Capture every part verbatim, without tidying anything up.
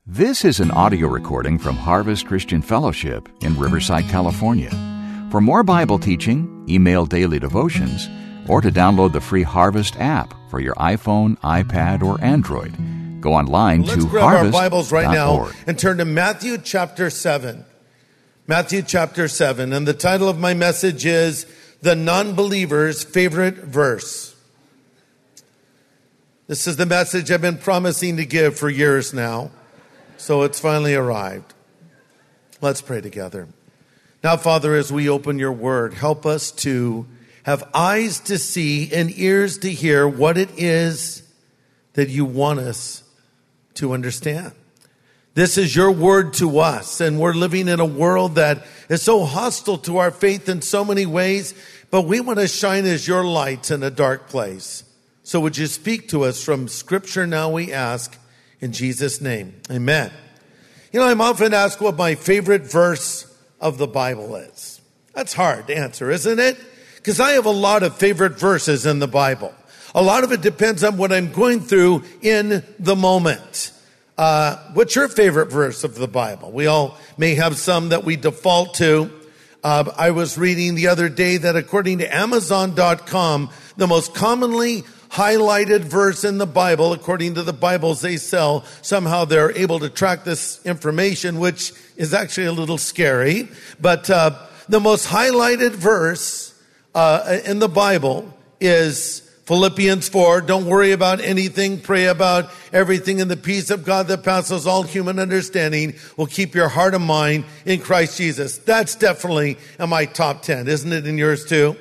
This is an audio recording from Harvest Christian Fellowship in Riverside, California. For more Bible teaching, email daily devotions, or to download the free Harvest app for your iPhone, iPad, or Android, go online Let's to grab harvest our Bibles right dot org. now and turn to Matthew chapter seven. Matthew chapter seven. And the title of my message is The Non-Believer's Favorite Verse. This is the message I've been promising to give for years now. So it's finally arrived. Let's pray together. Now, Father, as we open your word, help us to have eyes to see and ears to hear what it is that you want us to understand. This is your word to us, and we're living in a world that is so hostile to our faith in so many ways, but we want to shine as your light in a dark place. So would you speak to us from Scripture now, we ask, in Jesus' name, amen. You know, I'm often asked what my favorite verse of the Bible is. That's hard to answer, isn't it? Because I have a lot of favorite verses in the Bible. A lot of it depends on what I'm going through in the moment. Uh, what's your favorite verse of the Bible? We all may have some that we default to. Uh, I was reading the other day that according to Amazon dot com, the most commonly highlighted verse in the Bible, according to the Bibles they sell, somehow they're able to track this information, which is actually a little scary. But uh, the most highlighted verse uh, in the Bible is Philippians four. Don't worry about anything. Pray about everything. And the peace of God that passes all human understanding will keep your heart and mind in Christ Jesus. That's definitely in my top ten. Isn't it in yours too?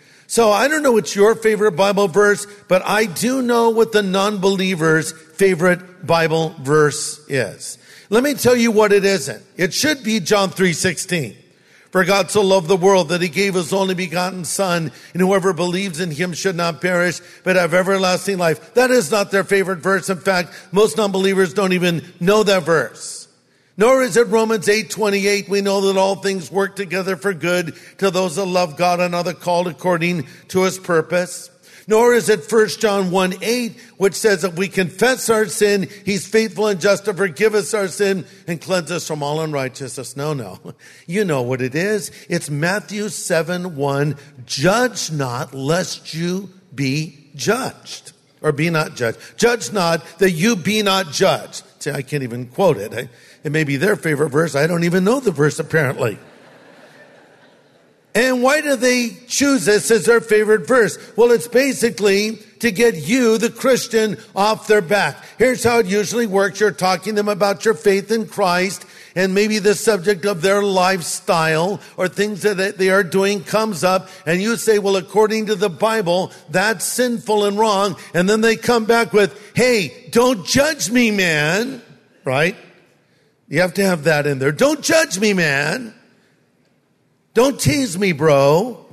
So I don't know what's your favorite Bible verse, but I do know what the non-believer's favorite Bible verse is. Let me tell you what it isn't. It should be John three sixteen. For God so loved the world that he gave his only begotten Son, and whoever believes in him should not perish, but have everlasting life. That is not their favorite verse. In fact, most non-believers don't even know that verse. Nor is it Romans eight twenty-eight. We know that all things work together for good to those that love God and are the called according to his purpose. Nor is it First John one eight, which says that we confess our sin, he's faithful and just to forgive us our sin and cleanse us from all unrighteousness. No, no. You know what it is. It's Matthew seven one. Judge not lest you be judged. Or be not judged. Judge not that you be not judged. See, I can't even quote it. I, It may be their favorite verse. I don't even know the verse, apparently. And why do they choose this as their favorite verse? Well, it's basically to get you, the Christian, off their back. Here's how it usually works. You're talking to them about your faith in Christ, and maybe the subject of their lifestyle or things that they are doing comes up, and you say, well, according to the Bible, that's sinful and wrong. And then they come back with, hey, don't judge me, man. Right? You have to have that in there. Don't judge me, man. Don't tease me, bro.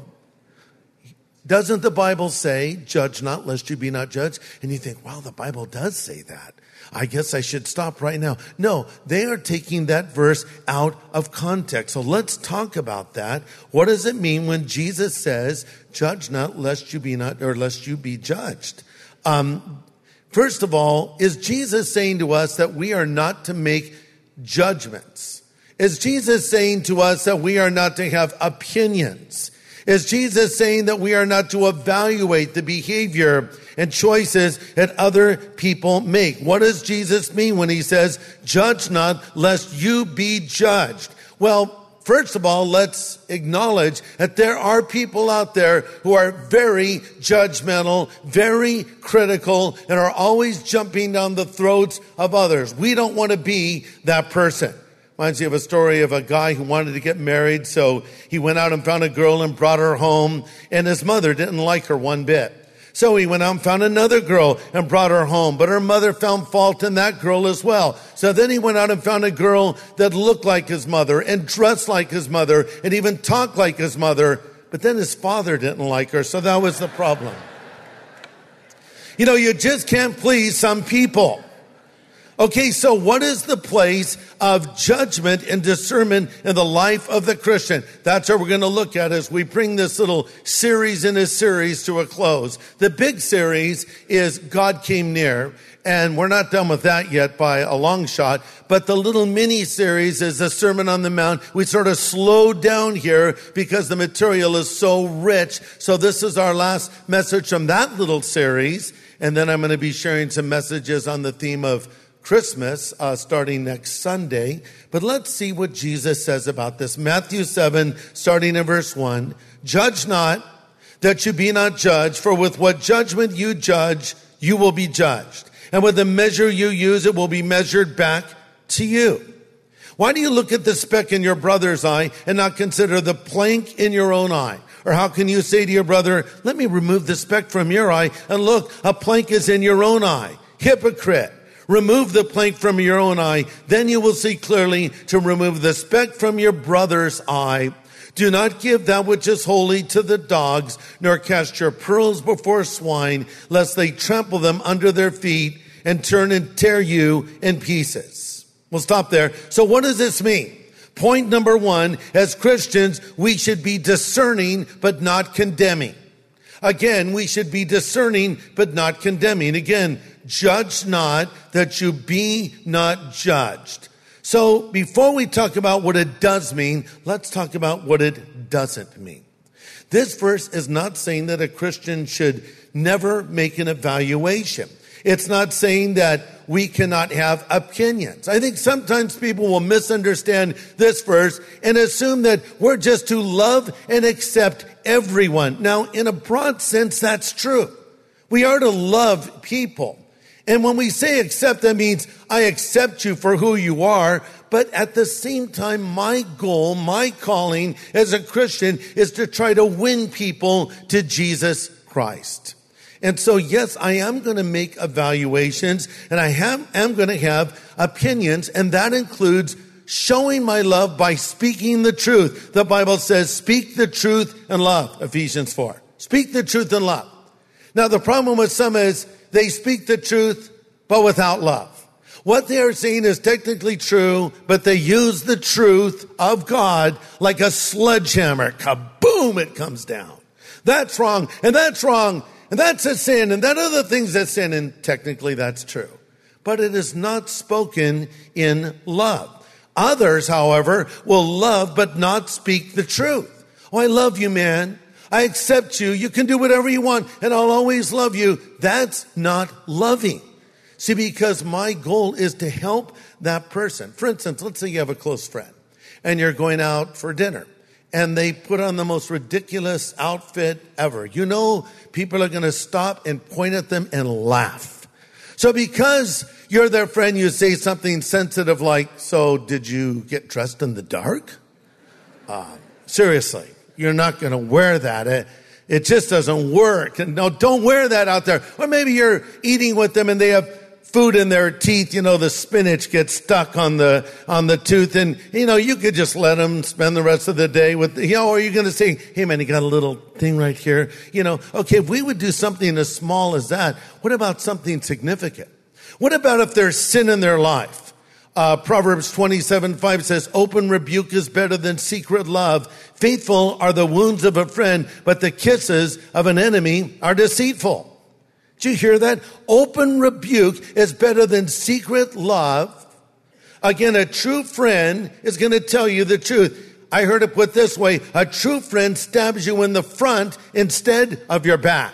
Doesn't the Bible say, judge not lest you be not judged? And you think, wow, the Bible does say that. I guess I should stop right now. No, they are taking that verse out of context. So let's talk about that. What does it mean when Jesus says, judge not lest you be not, or lest you be judged? Um, first of all, is Jesus saying to us that we are not to make judgments? Is Jesus saying to us that we are not to have opinions? Is Jesus saying that we are not to evaluate the behavior and choices that other people make? What does Jesus mean when he says, judge not lest you be judged? Well, first of all, let's acknowledge that there are people out there who are very judgmental, very critical, and are always jumping down the throats of others. We don't want to be that person. Reminds me of a story of a guy who wanted to get married, so he went out and found a girl and brought her home, and his mother didn't like her one bit. So he went out and found another girl and brought her home, but her mother found fault in that girl as well. So then he went out and found a girl that looked like his mother and dressed like his mother and even talked like his mother, but then his father didn't like her, so that was the problem. You know, you just can't please some people. Okay, so what is the place of judgment and discernment in the life of the Christian? That's what we're going to look at as we bring this little series in a series to a close. The big series is God Came Near. And we're not done with that yet by a long shot. But the little mini series is the Sermon on the Mount. We sort of slowed down here because the material is so rich. So this is our last message from that little series. And then I'm going to be sharing some messages on the theme of Christmas uh, starting next Sunday. But let's see what Jesus says about this. Matthew seven, starting in verse one. Judge not, that you be not judged, for with what judgment you judge, you will be judged. And with the measure you use, it will be measured back to you. Why do you look at the speck in your brother's eye and not consider the plank in your own eye? Or how can you say to your brother, let me remove the speck from your eye, and look, a plank is in your own eye? Hypocrite. Remove the plank from your own eye, then you will see clearly to remove the speck from your brother's eye. Do not give that which is holy to the dogs, nor cast your pearls before swine, lest they trample them under their feet and turn and tear you in pieces. We'll stop there. So what does this mean? Point number one, as Christians, we should be discerning but not condemning. Again, we should be discerning but not condemning. Again, judge not that you be not judged. So before we talk about what it does mean, let's talk about what it doesn't mean. This verse is not saying that a Christian should never make an evaluation. It's not saying that we cannot have opinions. I think sometimes people will misunderstand this verse and assume that we're just to love and accept everyone. Now, in a broad sense, that's true. We are to love people. And when we say accept, that means I accept you for who you are. But at the same time, my goal, my calling as a Christian is to try to win people to Jesus Christ. And so, yes, I am going to make evaluations, and I have, am going to have opinions, and that includes showing my love by speaking the truth. The Bible says, speak the truth in love, Ephesians four. Speak the truth in love. Now, the problem with some is they speak the truth, but without love. What they are saying is technically true, but they use the truth of God like a sledgehammer. Kaboom, it comes down. That's wrong, and that's wrong, and that's a sin, and that other thing's a sin, and technically that's true. But it is not spoken in love. Others, however, will love but not speak the truth. Oh, I love you, man. I accept you. You can do whatever you want, and I'll always love you. That's not loving. See, because my goal is to help that person. For instance, let's say you have a close friend, and you're going out for dinner, and they put on the most ridiculous outfit ever. You know, people are going to stop and point at them and laugh. So because you're their friend, you say something sensitive like, so did you get dressed in the dark? Uh, seriously. You're not going to wear that. It, it just doesn't work. And no, don't wear that out there. Or maybe you're eating with them and they have food in their teeth. You know, the spinach gets stuck on the, on the tooth. And, you know, you could just let them spend the rest of the day with, you know, or you're going to say, hey man, you got a little thing right here. You know, okay, if we would do something as small as that, what about something significant? What about if there's sin in their life? Uh, Proverbs twenty-seven five says, open rebuke is better than secret love. Faithful are the wounds of a friend, but the kisses of an enemy are deceitful. Did you hear that? Open rebuke is better than secret love. Again, a true friend is going to tell you the truth. I heard it put this way. A true friend stabs you in the front instead of your back.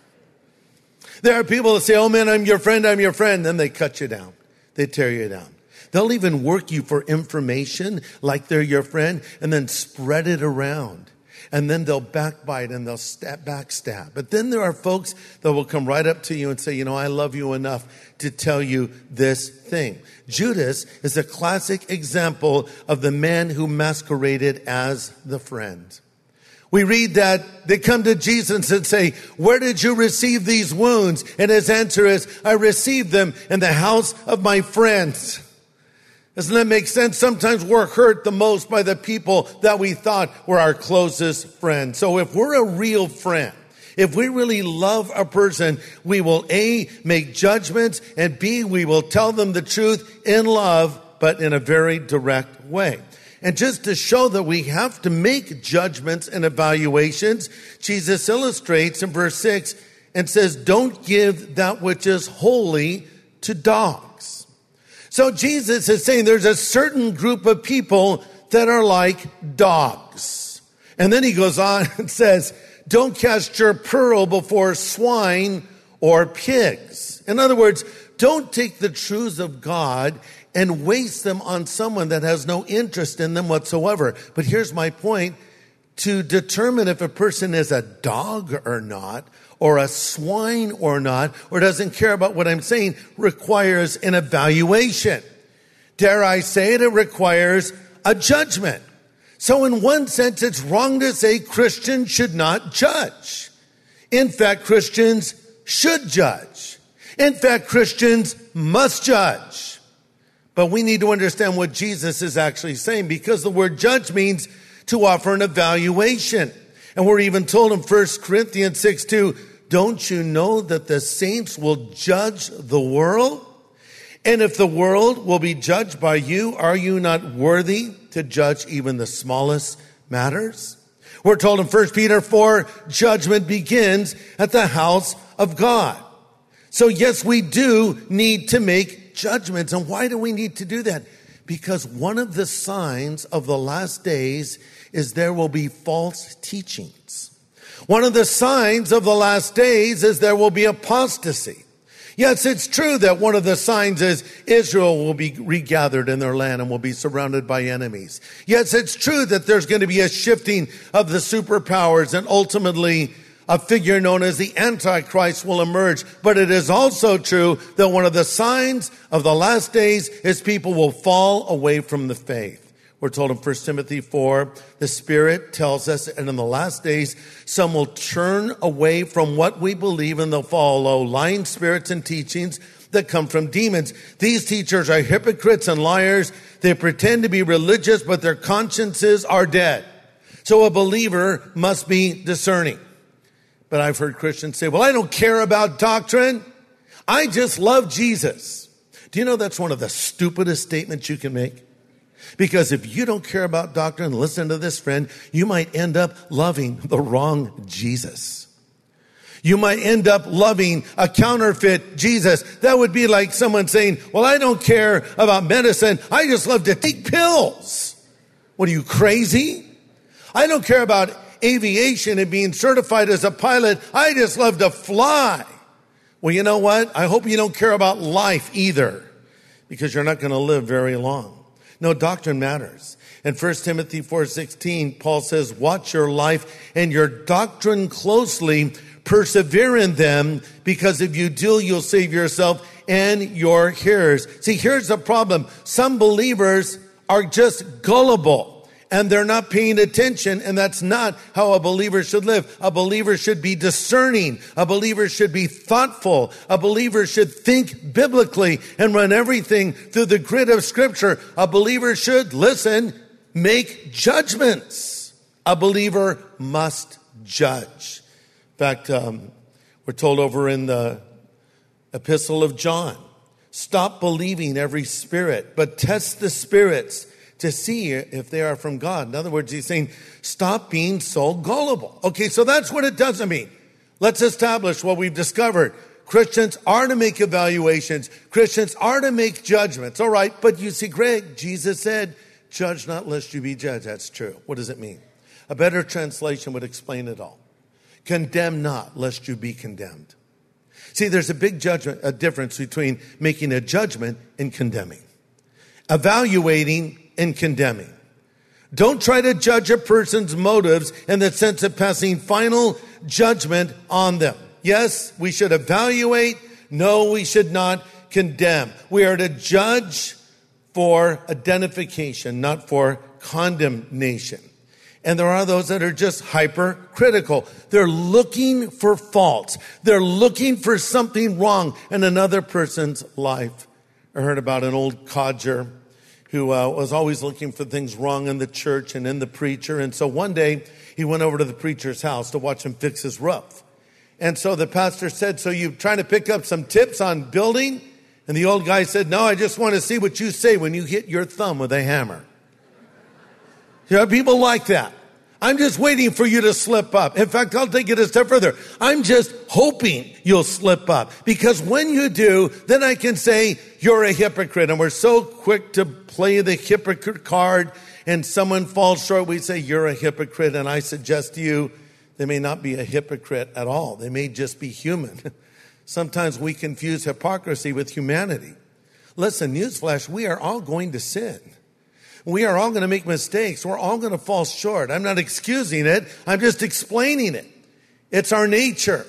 There are people that say, oh man, I'm your friend, I'm your friend. Then they cut you down. They tear you down. They'll even work you for information like they're your friend and then spread it around. And then they'll backbite and they'll stab, backstab. But then there are folks that will come right up to you and say, you know, I love you enough to tell you this thing. Judas is a classic example of the man who masqueraded as the friend. We read that they come to Jesus and say, where did you receive these wounds? And his answer is, I received them in the house of my friends. Doesn't that make sense? Sometimes we're hurt the most by the people that we thought were our closest friends. So if we're a real friend, if we really love a person, we will A, make judgments, and B, we will tell them the truth in love, but in a very direct way. And just to show that we have to make judgments and evaluations, Jesus illustrates in verse six and says, don't give that which is holy to dogs. So Jesus is saying there's a certain group of people that are like dogs. And then he goes on and says, don't cast your pearl before swine or pigs. In other words, don't take the truths of God and waste them on someone that has no interest in them whatsoever. But here's my point. To determine if a person is a dog or not, or a swine or not, or doesn't care about what I'm saying, requires an evaluation. Dare I say it, it requires a judgment. So in one sense, it's wrong to say Christians should not judge. In fact, Christians should judge. In fact, Christians must judge. But we need to understand what Jesus is actually saying, because the word judge means to offer an evaluation. And we're even told in First Corinthians six two, don't you know that the saints will judge the world? And if the world will be judged by you, are you not worthy to judge even the smallest matters? We're told in First Peter four, judgment begins at the house of God. So yes, we do need to make judgments. And why do we need to do that? Because one of the signs of the last days is there will be false teachings. One of the signs of the last days is there will be apostasy. Yes, it's true that one of the signs is Israel will be regathered in their land and will be surrounded by enemies. Yes, it's true that there's going to be a shifting of the superpowers and ultimately a figure known as the Antichrist will emerge. But it is also true that one of the signs of the last days is people will fall away from the faith. We're told in First Timothy four, the Spirit tells us, and in the last days, some will turn away from what we believe and they'll follow lying spirits and teachings that come from demons. These teachers are hypocrites and liars. They pretend to be religious, but their consciences are dead. So a believer must be discerning. But I've heard Christians say, well, I don't care about doctrine. I just love Jesus. Do you know that's one of the stupidest statements you can make? Because if you don't care about doctrine, listen to this, friend, you might end up loving the wrong Jesus. You might end up loving a counterfeit Jesus. That would be like someone saying, well, I don't care about medicine. I just love to take pills. What are you, crazy? I don't care about aviation and being certified as a pilot. I just love to fly. Well, you know what? I hope you don't care about life either, because you're not going to live very long. No, doctrine matters. In First Timothy four sixteen, Paul says, watch your life and your doctrine closely, persevere in them, because if you do, you'll save yourself and your hearers. See, here's the problem. Some believers are just gullible and they're not paying attention, and that's not how a believer should live. A believer should be discerning. A believer should be thoughtful. A believer should think biblically and run everything through the grid of Scripture. A believer should, listen, make judgments. A believer must judge. In fact, um, we're told over in the Epistle of John, stop believing every spirit, but test the spirits to see if they are from God. In other words, he's saying, stop being so gullible. Okay, so that's what it doesn't mean. Let's establish what we've discovered. Christians are to make evaluations. Christians are to make judgments. All right, but you see, Greg, Jesus said, judge not lest you be judged. That's true. What does it mean? A better translation would explain it all. Condemn not lest you be condemned. See, there's a big judgment, a difference between making a judgment and condemning. Evaluating and condemning. Don't try to judge a person's motives in the sense of passing final judgment on them. Yes, we should evaluate. No, we should not condemn. We are to judge for identification, not for condemnation. And there are those that are just hypercritical. They're looking for faults. They're looking for something wrong in another person's life. I heard about an old codger who uh, was always looking for things wrong in the church and in the preacher. And so one day he went over to the preacher's house to watch him fix his roof. And so the pastor said, so you trying to pick up some tips on building? And the old guy said, no, I just want to see what you say when you hit your thumb with a hammer. There are people like that. I'm just waiting for you to slip up. In fact, I'll take it a step further. I'm just hoping you'll slip up. Because when you do, then I can say you're a hypocrite. And we're so quick to play the hypocrite card, and someone falls short, we say you're a hypocrite. And I suggest to you, they may not be a hypocrite at all. They may just be human. Sometimes we confuse hypocrisy with humanity. Listen, newsflash, we are all going to sin. We are all going to make mistakes. We're all going to fall short. I'm not excusing it. I'm just explaining it. It's our nature.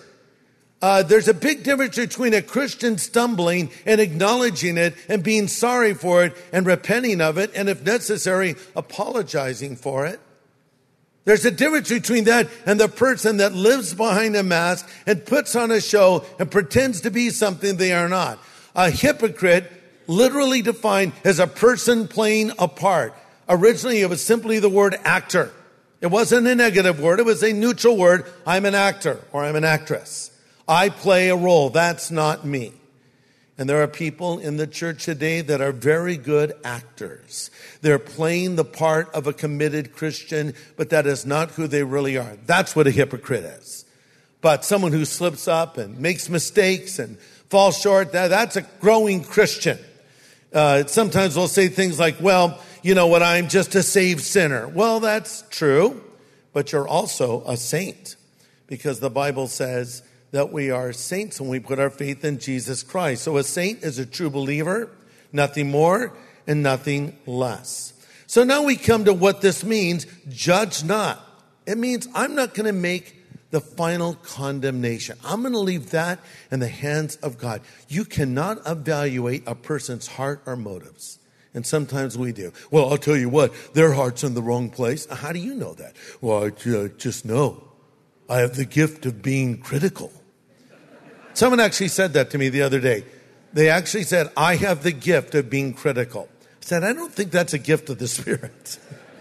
Uh, there's a big difference between a Christian stumbling and acknowledging it and being sorry for it and repenting of it and, if necessary, apologizing for it. There's a difference between that and the person that lives behind a mask and puts on a show and pretends to be something they are not. A hypocrite, literally defined as a person playing a part. Originally, it was simply the word actor. It wasn't a negative word. It was a neutral word. I'm an actor or I'm an actress. I play a role. That's not me. And there are people in the church today that are very good actors. They're playing the part of a committed Christian, but that is not who they really are. That's what a hypocrite is. But someone who slips up and makes mistakes and falls short, that, that's a growing Christian. Uh, sometimes we'll say things like, well, you know what, I'm just a saved sinner. Well, that's true, but you're also a saint, because the Bible says that we are saints when we put our faith in Jesus Christ. So a saint is a true believer, nothing more and nothing less. So now we come to what this means, judge not. It means I'm not going to make the final condemnation. I'm going to leave that in the hands of God. You cannot evaluate a person's heart or motives. And sometimes we do. Well, I'll tell you what, their heart's in the wrong place. How do you know that? Well, I uh, just know. I have the gift of being critical. Someone actually said that to me the other day. They actually said, I have the gift of being critical. I said, I don't think that's a gift of the Spirit.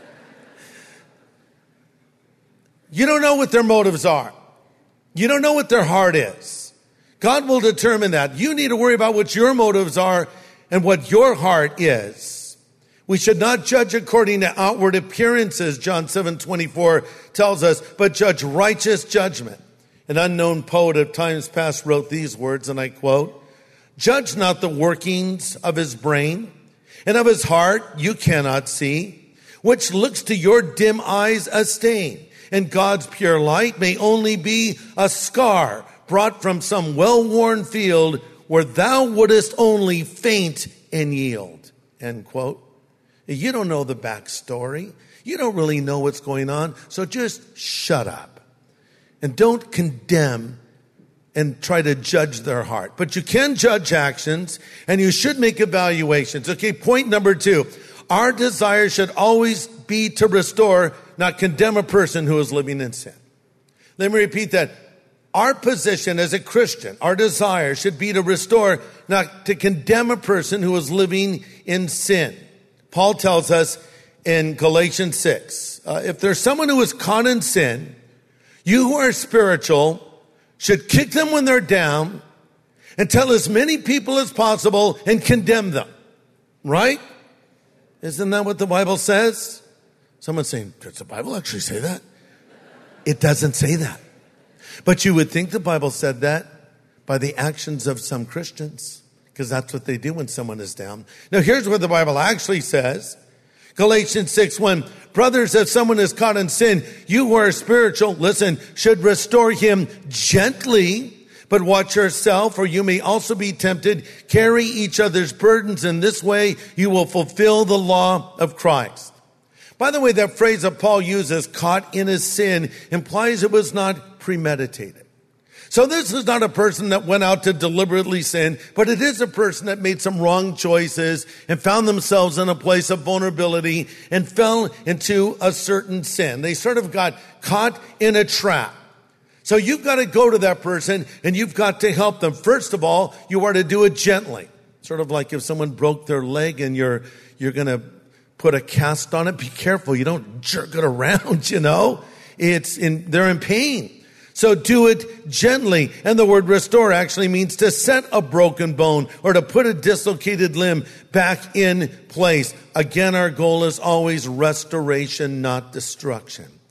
You don't know what their motives are. You don't know what their heart is. God will determine that. You need to worry about what your motives are and what your heart is. We should not judge according to outward appearances, John seven twenty-four tells us, but judge righteous judgment. An unknown poet of times past wrote these words, and I quote, judge not the workings of his brain, and of his heart you cannot see, which looks to your dim eyes a stain. And God's pure light may only be a scar brought from some well-worn field where thou wouldest only faint and yield. End quote. You don't know the backstory. You don't really know what's going on. So just shut up. And don't condemn and try to judge their heart. But you can judge actions, and you should make evaluations. Okay, point number two. Our desire should always be to restore, not condemn a person who is living in sin. Let me repeat that. Our position as a Christian, our desire should be to restore, not to condemn a person who is living in sin. Paul tells us in Galatians six, uh, if there's someone who is caught in sin, you who are spiritual should kick them when they're down and tell as many people as possible and condemn them. Right? Isn't that what the Bible says? Someone's saying, does the Bible actually say that? It doesn't say that. But you would think the Bible said that by the actions of some Christians, because that's what they do when someone is down. Now, here's what the Bible actually says. Galatians six one, brothers, if someone is caught in sin, you who are spiritual, listen, should restore him gently, but watch yourself, or you may also be tempted. Carry each other's burdens. In this way, you will fulfill the law of Christ. By the way, that phrase that Paul uses, caught in a sin, implies it was not premeditated. So this is not a person that went out to deliberately sin, but it is a person that made some wrong choices and found themselves in a place of vulnerability and fell into a certain sin. They sort of got caught in a trap. So you've got to go to that person and you've got to help them. First of all, you are to do it gently. Sort of like if someone broke their leg and you're, you're going to put a cast on it. Be careful. You don't jerk it around, you know. It's in, they're in pain. So do it gently. And the word restore actually means to set a broken bone or to put a dislocated limb back in place. Again, our goal is always restoration, not destruction.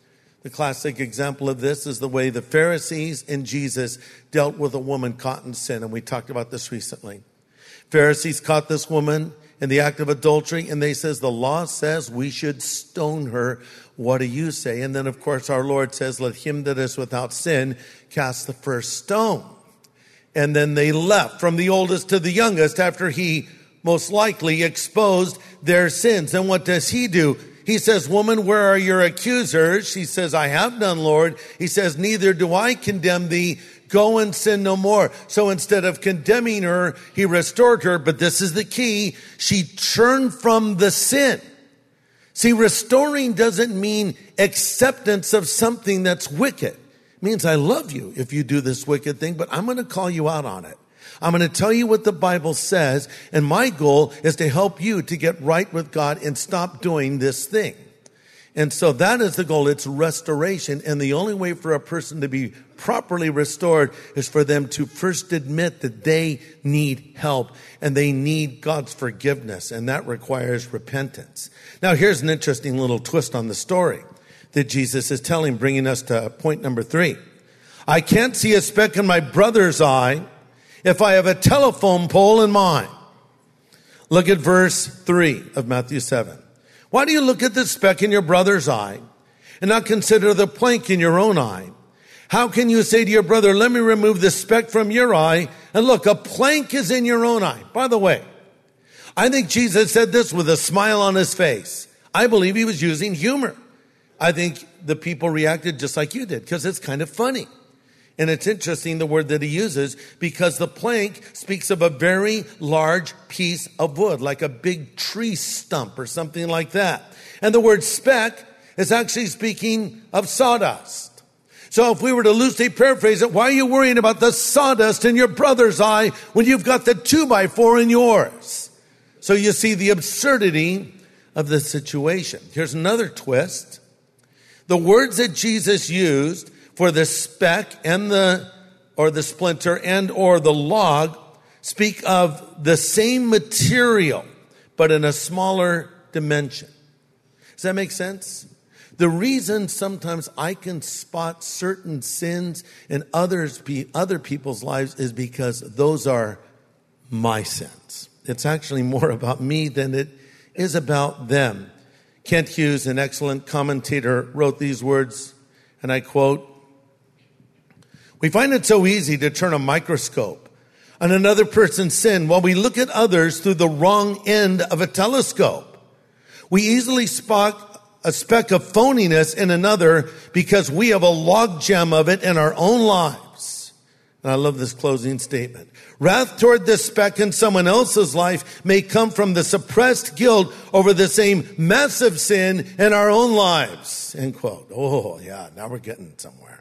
The classic example of this is the way the Pharisees and Jesus dealt with a woman caught in sin. And we talked about this recently. Pharisees caught this woman in the act of adultery, and they says, the law says we should stone her. What do you say? And then, of course, our Lord says, let him that is without sin cast the first stone. And then they left from the oldest to the youngest after he most likely exposed their sins. And what does he do? He says, woman, where are your accusers? She says, I have none, Lord. He says, neither do I condemn thee. Go and sin no more. So instead of condemning her, he restored her. But this is the key. She turned from the sin. See, restoring doesn't mean acceptance of something that's wicked. It means I love you if you do this wicked thing, but I'm going to call you out on it. I'm going to tell you what the Bible says, and my goal is to help you to get right with God and stop doing this thing. And so that is the goal. It's restoration. And the only way for a person to be properly restored is for them to first admit that they need help and they need God's forgiveness. And that requires repentance. Now, here's an interesting little twist on the story that Jesus is telling, bringing us to point number three. I can't see a speck in my brother's eye if I have a telephone pole in mine. Look at verse three of Matthew seven. Why do you look at the speck in your brother's eye and not consider the plank in your own eye? How can you say to your brother, let me remove the speck from your eye, and look, a plank is in your own eye? By the way, I think Jesus said this with a smile on his face. I believe he was using humor. I think the people reacted just like you did, because it's kind of funny. And it's interesting, the word that he uses, because the plank speaks of a very large piece of wood, like a big tree stump or something like that. And the word speck is actually speaking of sawdust. So if we were to loosely paraphrase it, why are you worrying about the sawdust in your brother's eye when you've got the two by four in yours? So you see the absurdity of the situation. Here's another twist. The words that Jesus used for the speck and the, or the splinter and or the log speak of the same material, but in a smaller dimension. Does that make sense? The reason sometimes I can spot certain sins in others, other people's lives is because those are my sins. It's actually more about me than it is about them. Kent Hughes, an excellent commentator, wrote these words, and I quote, we find it so easy to turn a microscope on another person's sin while we look at others through the wrong end of a telescope. We easily spot a speck of phoniness in another because we have a logjam of it in our own lives. And I love this closing statement. Wrath toward this speck in someone else's life may come from the suppressed guilt over the same massive sin in our own lives. End quote. Oh, yeah, now we're getting somewhere.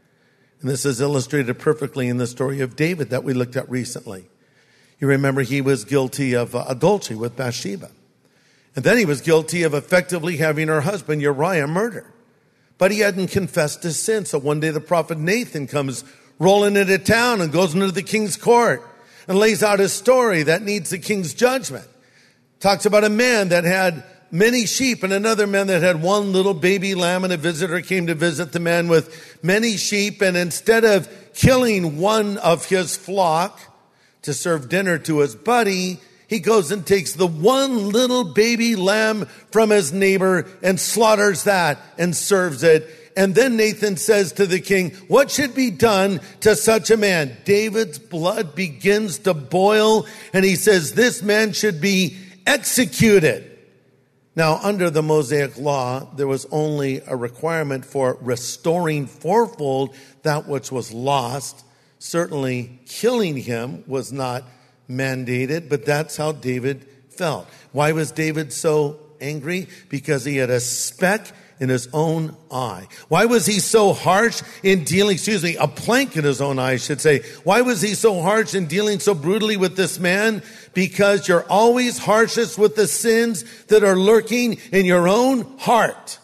And this is illustrated perfectly in the story of David that we looked at recently. You remember he was guilty of uh, adultery with Bathsheba. And then he was guilty of effectively having her husband Uriah murdered. But he hadn't confessed his sin. So one day the prophet Nathan comes rolling into town and goes into the king's court and lays out his story that needs the king's judgment. Talks about a man that had many sheep and another man that had one little baby lamb, and a visitor came to visit the man with many sheep. And instead of killing one of his flock to serve dinner to his buddy, he goes and takes the one little baby lamb from his neighbor and slaughters that and serves it. And then Nathan says to the king, what should be done to such a man? David's blood begins to boil, and he says, this man should be executed. Now, under the Mosaic law, there was only a requirement for restoring fourfold that which was lost. Certainly, killing him was not mandated, but that's how David felt. Why was David so angry? Because he had a speck in his own eye. Why was he so harsh in dealing, excuse me, a plank in his own eye, I should say. Why was he so harsh in dealing so brutally with this man? Because you're always harshest with the sins that are lurking in your own heart.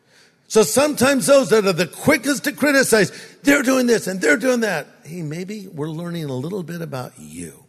So sometimes those that are the quickest to criticize, they're doing this and they're doing that. Hey, maybe we're learning a little bit about you.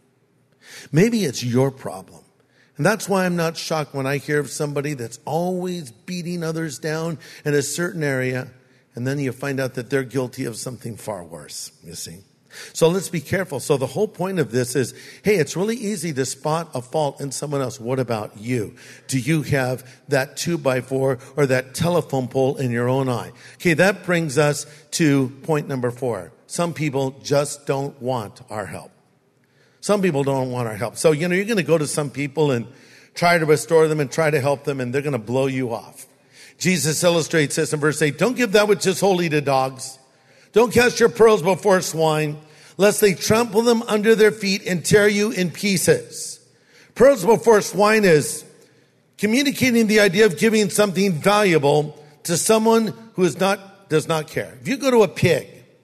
Maybe it's your problem. And that's why I'm not shocked when I hear of somebody that's always beating others down in a certain area. And then you find out that they're guilty of something far worse, you see. So let's be careful. So the whole point of this is, hey, it's really easy to spot a fault in someone else. What about you? Do you have that two by four or that telephone pole in your own eye? Okay, that brings us to point number four. Some people just don't want our help. Some people don't want our help. So, you know, you're going to go to some people and try to restore them and try to help them, and they're going to blow you off. Jesus illustrates this in verse eight. Don't give that which is holy to dogs. Don't cast your pearls before swine, lest they trample them under their feet and tear you in pieces. Pearls before swine is communicating the idea of giving something valuable to someone who is not, does not care. If you go to a pig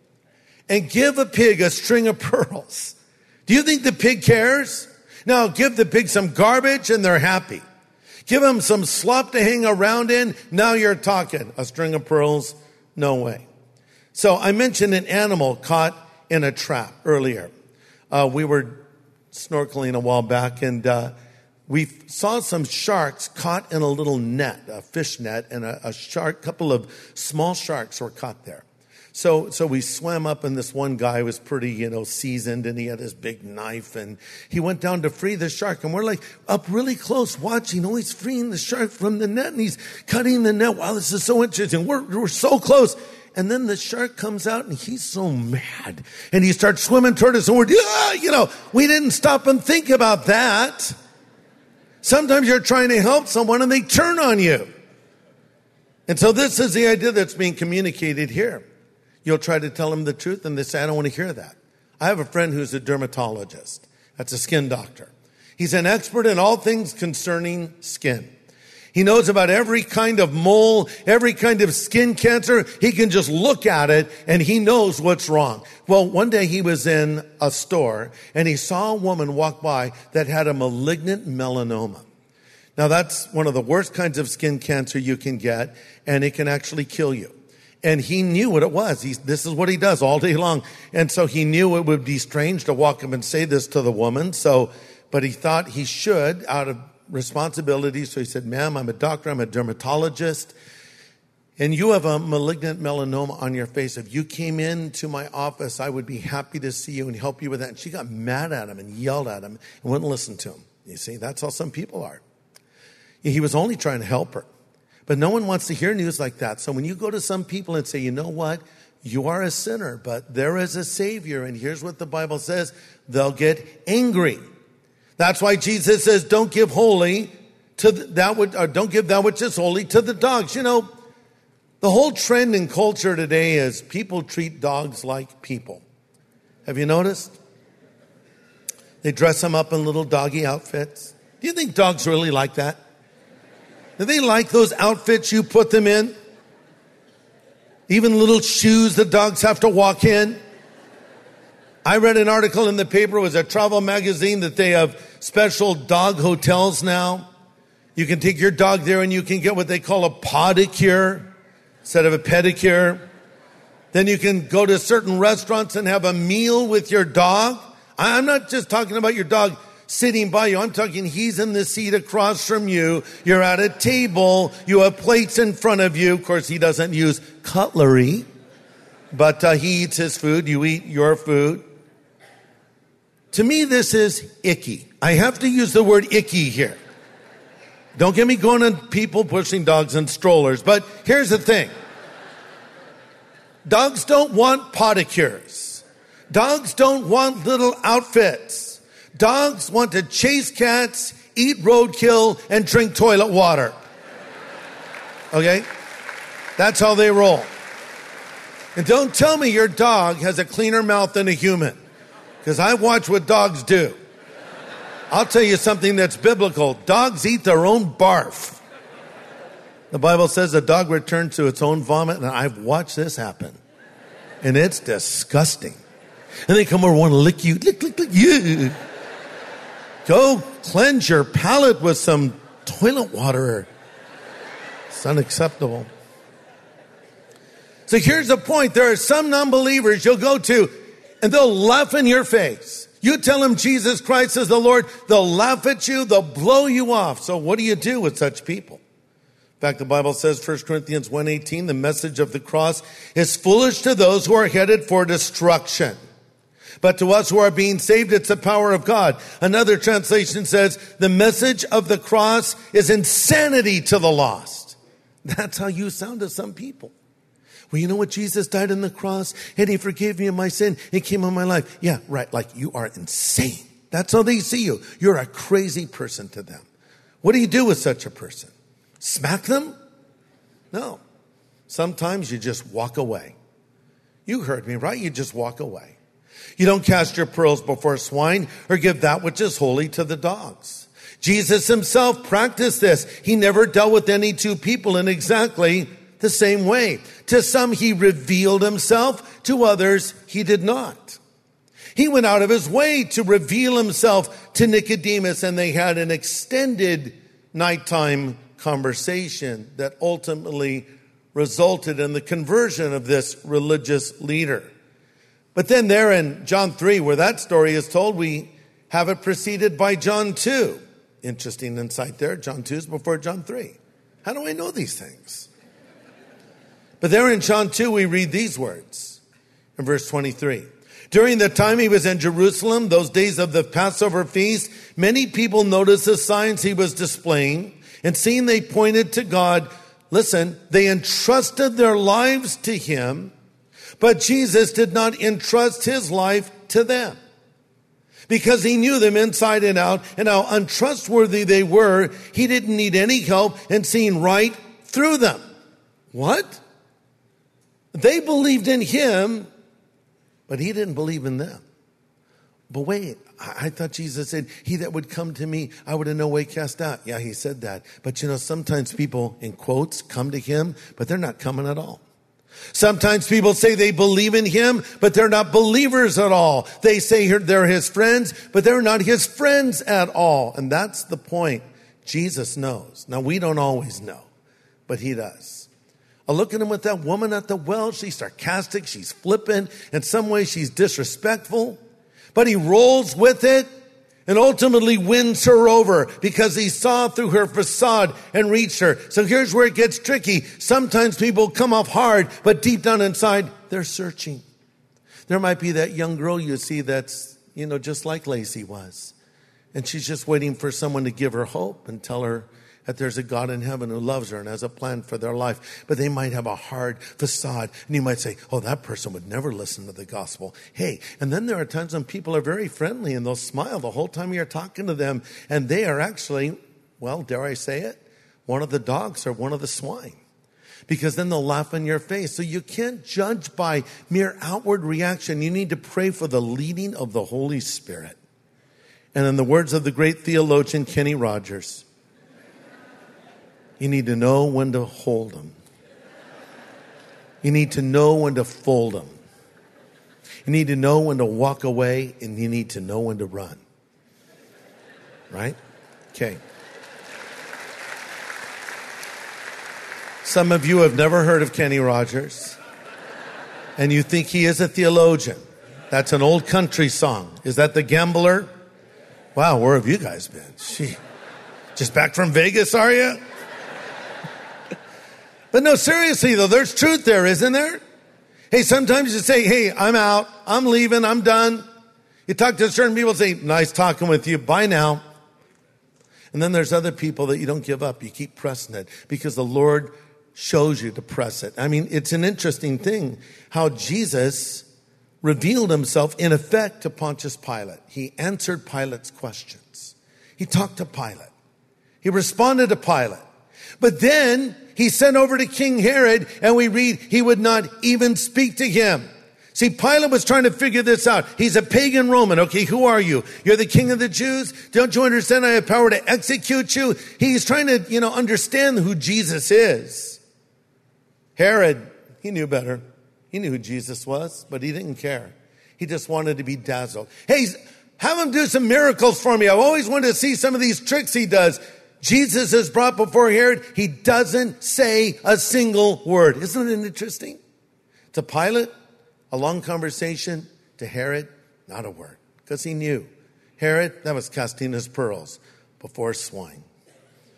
and give a pig a string of pearls, do you think the pig cares? No, give the pig some garbage and they're happy. Give them some slop to hang around in. Now you're talking. A string of pearls? No way. So I mentioned an animal caught in a trap earlier. Uh, we were snorkeling a while back, and uh, we saw some sharks caught in a little net, a fish net, and a, a shark, couple of small sharks were caught there. So, so we swam up, and this one guy was pretty, you know, seasoned, and he had his big knife, and he went down to free the shark, and we're like up really close watching. Oh, he's freeing the shark from the net, and he's cutting the net. Wow, this is so interesting. We're, we're so close. And then the shark comes out, and he's so mad, and he starts swimming toward us, and we're, ah, you know, we didn't stop and think about that. Sometimes you're trying to help someone, and they turn on you. And so this is the idea that's being communicated here. You'll try to tell them the truth, and they say, I don't want to hear that. I have a friend who's a dermatologist. That's a skin doctor. He's an expert in all things concerning skin. He knows about every kind of mole, every kind of skin cancer. He can just look at it, and he knows what's wrong. Well, one day he was in a store, and he saw a woman walk by that had a malignant melanoma. Now, that's one of the worst kinds of skin cancer you can get, and it can actually kill you. And he knew what it was. He, this is what he does all day long. And so he knew it would be strange to walk up and say this to the woman. So, but he thought he should out of responsibility. So he said, ma'am, I'm a doctor. I'm a dermatologist. And you have a malignant melanoma on your face. If you came into my office, I would be happy to see you and help you with that. And she got mad at him and yelled at him and wouldn't listen to him. You see, that's how some people are. He was only trying to help her. But no one wants to hear news like that. So when you go to some people and say, you know what? You are a sinner, but there is a Savior. And here's what the Bible says. They'll get angry. That's why Jesus says, don't give holy to the, that which, or don't give that which is holy to the dogs. You know, the whole trend in culture today is people treat dogs like people. Have you noticed? They dress them up in little doggy outfits. Do you think dogs really like that? Do they like those outfits you put them in? Even little shoes the dogs have to walk in. I read an article in the paper, it was a travel magazine, that they have special dog hotels now. You can take your dog there and you can get what they call a podicure instead of a pedicure. Then you can go to certain restaurants and have a meal with your dog. I'm not just talking about your dog sitting by you. I'm talking he's in the seat across from you. You're at a table. You have plates in front of you. Of course, he doesn't use cutlery, but uh, he eats his food. You eat your food. To me, this is icky. I have to use the word icky here. Don't get me going on people pushing dogs in strollers. But here's the thing. Dogs don't want podicures. Dogs don't want little outfits. Dogs want to chase cats, eat roadkill, and drink toilet water. Okay? That's how they roll. And don't tell me your dog has a cleaner mouth than a human, because I watch what dogs do. I'll tell you something that's biblical. Dogs eat their own barf. The Bible says a dog returns to its own vomit, and I've watched this happen. And it's disgusting. And they come over and want to lick you. Lick, lick, lick. You. Go cleanse your palate with some toilet water. It's unacceptable. So here's the point. There are some non-believers you'll go to, and they'll laugh in your face. You tell them Jesus Christ is the Lord, they'll laugh at you, they'll blow you off. So what do you do with such people? In fact, the Bible says, First Corinthians one eighteen, the message of the cross is foolish to those who are headed for destruction. But to us who are being saved, it's the power of God. Another translation says, the message of the cross is insanity to the lost. That's how you sound to some people. Well, you know what? Jesus died on the cross and he forgave me of my sin. He came on my life. Yeah, right. Like you are insane. That's how they see you. You're a crazy person to them. What do you do with such a person? Smack them? No. Sometimes you just walk away. You heard me, right? You just walk away. You don't cast your pearls before swine or give that which is holy to the dogs. Jesus himself practiced this. He never dealt with any two people in exactly the same way. To some, he revealed himself. To others, he did not. He went out of his way to reveal himself to Nicodemus, and they had an extended nighttime conversation that ultimately resulted in the conversion of this religious leader. But then there in John three, where that story is told, we have it preceded by John two. Interesting insight there. John two is before John three. How do I know these things? But there in John two, we read these words in verse twenty-three. During the time he was in Jerusalem, those days of the Passover feast, many people noticed the signs he was displaying, and seeing they pointed to God, listen, they entrusted their lives to him, but Jesus did not entrust his life to them. Because he knew them inside and out and how untrustworthy they were, he didn't need any help in seeing right through them. What? They believed in him, but he didn't believe in them. But wait, I thought Jesus said, he that would come to me, I would in no way cast out. Yeah, he said that. But you know, sometimes people, in quotes, come to him, but they're not coming at all. Sometimes people say they believe in him, but they're not believers at all. They say they're his friends, but they're not his friends at all. And that's the point. Jesus knows. Now, we don't always know, but he does. I look at him with that woman at the well. She's sarcastic. She's flippant. In some ways, she's disrespectful. But he rolls with it and ultimately wins her over because he saw through her facade and reached her. So here's where it gets tricky. Sometimes people come off hard, but deep down inside, they're searching. There might be that young girl you see that's, you know, just like Lacey was. And she's just waiting for someone to give her hope and tell her that there's a God in heaven who loves her and has a plan for their life. But they might have a hard facade. And you might say, oh, that person would never listen to the gospel. Hey, and then there are times when people are very friendly and they'll smile the whole time you're talking to them. And they are actually, well, dare I say it, one of the dogs or one of the swine. Because then they'll laugh in your face. So you can't judge by mere outward reaction. You need to pray for the leading of the Holy Spirit. And in the words of the great theologian Kenny Rogers, you need to know when to hold them. You need to know when to fold them. You need to know when to walk away, and you need to know when to run. Right? Okay. Some of you have never heard of Kenny Rogers, and you think he is a theologian. That's an old country song. Is that The Gambler? Wow, where have you guys been? Gee. Just back from Vegas, are you? But no, seriously though, there's truth there, isn't there? Hey, sometimes you say, hey, I'm out, I'm leaving, I'm done. You talk to certain people, say, nice talking with you, bye now. And then there's other people that you don't give up. You keep pressing it because the Lord shows you to press it. I mean, it's an interesting thing how Jesus revealed himself in effect to Pontius Pilate. He answered Pilate's questions. He talked to Pilate. He responded to Pilate. But then he sent over to King Herod, and we read he would not even speak to him. See, Pilate was trying to figure this out. He's a pagan Roman. Okay, who are you? You're the king of the Jews? Don't you understand I have power to execute you? He's trying to, you know, understand who Jesus is. Herod, he knew better. He knew who Jesus was, but he didn't care. He just wanted to be dazzled. Hey, have him do some miracles for me. I've always wanted to see some of these tricks he does. Jesus is brought before Herod. He doesn't say a single word. Isn't it interesting? To Pilate, a long conversation. To Herod, not a word. Because he knew. Herod, that was casting his pearls before swine.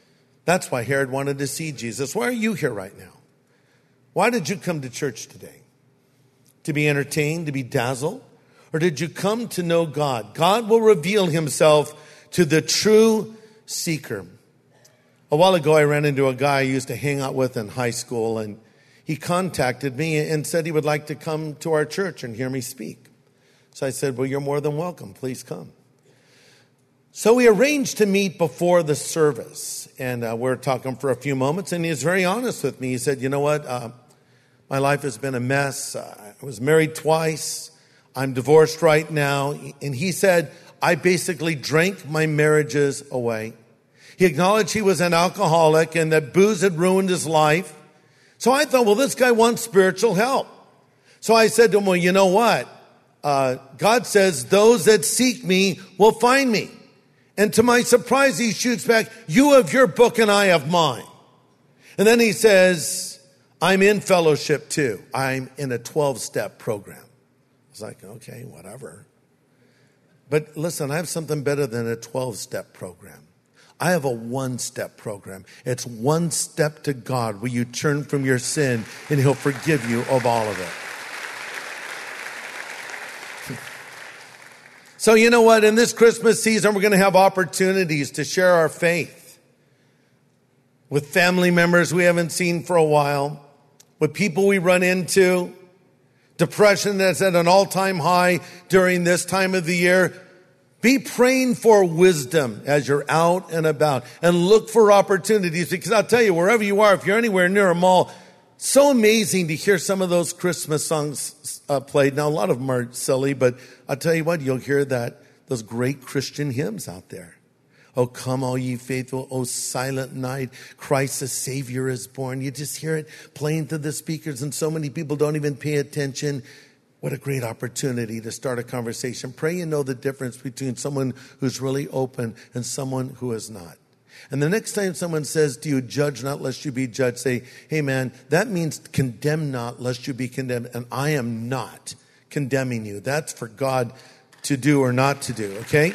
That's why Herod wanted to see Jesus. Why are you here right now? Why did you come to church today? To be entertained, to be dazzled? Or did you come to know God? God will reveal himself to the true seeker. A while ago, I ran into a guy I used to hang out with in high school, and he contacted me and said he would like to come to our church and hear me speak. So I said, well, you're more than welcome. Please come. So we arranged to meet before the service, and uh, we were talking for a few moments, and he was very honest with me. He said, you know what? Uh, my life has been a mess. Uh, I was married twice. I'm divorced right now. And he said, I basically drank my marriages away. He acknowledged he was an alcoholic and that booze had ruined his life. So I thought, well, this guy wants spiritual help. So I said to him, well, you know what? Uh, God says, those that seek me will find me. And to my surprise, he shoots back, you have your book and I have mine. And then he says, I'm in fellowship too. I'm in a twelve-step program. I was like, okay, whatever. But listen, I have something better than a twelve-step program. I have a one-step program. It's one step to God where you turn from your sin and he'll forgive you of all of it. So you know what? In this Christmas season, we're going to have opportunities to share our faith with family members we haven't seen for a while, with people we run into, depression that's at an all-time high during this time of the year. Be praying for wisdom as you're out and about, and look for opportunities, because I'll tell you, wherever you are, if you're anywhere near a mall, so amazing to hear some of those Christmas songs uh, played. Now, a lot of them are silly, but I'll tell you what, you'll hear that, those great Christian hymns out there. Oh, come all ye faithful, oh silent night, Christ the Savior is born. You just hear it playing through the speakers, and so many people don't even pay attention. What a great opportunity to start a conversation. Pray you know the difference between someone who's really open and someone who is not. And the next time someone says to you, judge not lest you be judged, say, hey man, that means condemn not lest you be condemned. And I am not condemning you. That's for God to do or not to do, okay?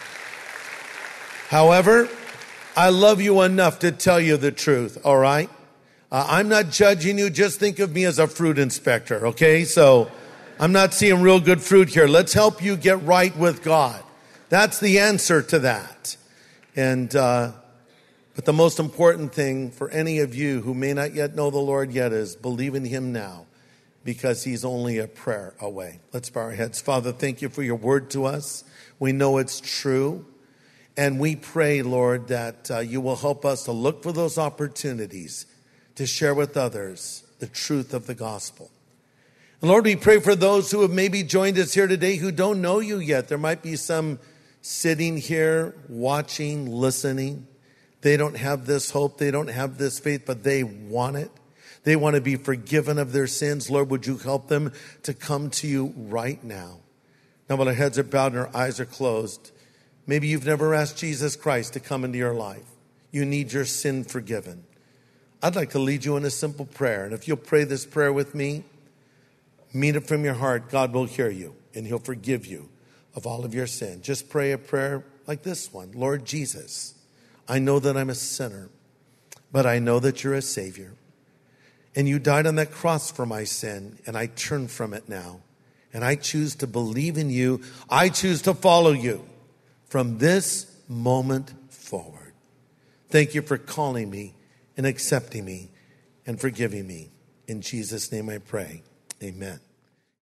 However, I love you enough to tell you the truth, all right? Uh, I'm not judging you. Just think of me as a fruit inspector, okay? So I'm not seeing real good fruit here. Let's help you get right with God. That's the answer to that. And, uh, but the most important thing for any of you who may not yet know the Lord yet is believe in him now, because he's only a prayer away. Let's bow our heads. Father, thank you for your word to us. We know it's true. And we pray, Lord, that uh, you will help us to look for those opportunities to share with others the truth of the gospel. And Lord, we pray for those who have maybe joined us here today who don't know you yet. There might be some sitting here, watching, listening. They don't have this hope. They don't have this faith, but they want it. They want to be forgiven of their sins. Lord, would you help them to come to you right now? Now, while our heads are bowed and our eyes are closed, maybe you've never asked Jesus Christ to come into your life. You need your sin forgiven. I'd like to lead you in a simple prayer. And if you'll pray this prayer with me, mean it from your heart, God will hear you and he'll forgive you of all of your sin. Just pray a prayer like this one. Lord Jesus, I know that I'm a sinner, but I know that you're a Savior. And you died on that cross for my sin, and I turn from it now. And I choose to believe in you. I choose to follow you from this moment forward. Thank you for calling me and accepting me and forgiving me. In Jesus' name I pray. Amen.